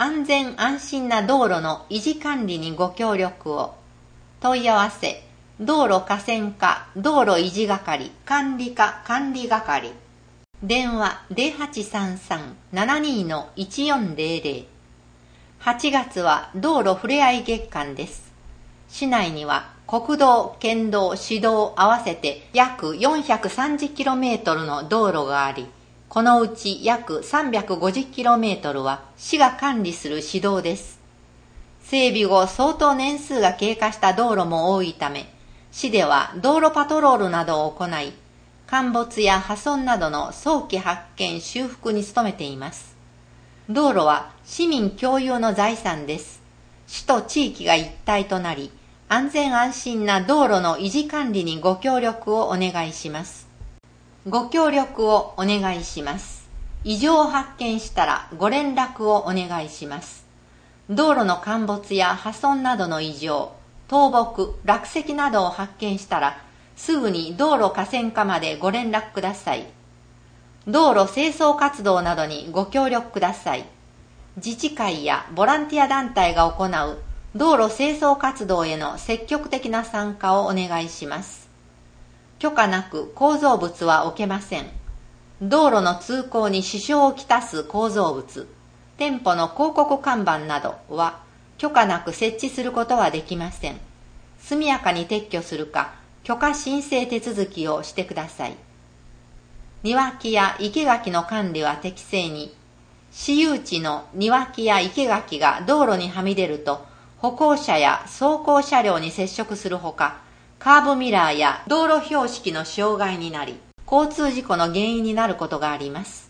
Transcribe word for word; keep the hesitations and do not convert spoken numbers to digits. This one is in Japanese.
安全安心な道路の維持管理にご協力を。問い合わせ、道路河川課道路維持係管理課管理係。電話 ゼロはちさんさん ななに いちよんゼロゼロ。はちがつは道路ふれあい月間です。市内には国道、県道、市道合わせて約 よんひゃくさんじゅっキロメートル の道路があり、このうち約 さんびゃくごじゅっキロメートル は市が管理する市道です。整備後相当年数が経過した道路も多いため、市では道路パトロールなどを行い、陥没や破損などの早期発見修復に努めています。道路は市民共有の財産です。市と地域が一体となり、安全安心な道路の維持管理にご協力をお願いします。ご協力をお願いします。異常を発見したらご連絡をお願いします。道路の陥没や破損などの異常、倒木、落石などを発見したら、すぐに道路河川課までご連絡ください。道路清掃活動などにご協力ください。自治会やボランティア団体が行う道路清掃活動への積極的な参加をお願いします。許可なく構造物は置けません。道路の通行に支障をきたす構造物、店舗の広告看板などは許可なく設置することはできません。速やかに撤去するか、許可申請手続きをしてください。庭木や生垣の管理は適正に。私有地の庭木や生垣が道路にはみ出ると、歩行者や走行車両に接触するほか、カーブミラーや道路標識の障害になり、交通事故の原因になることがあります。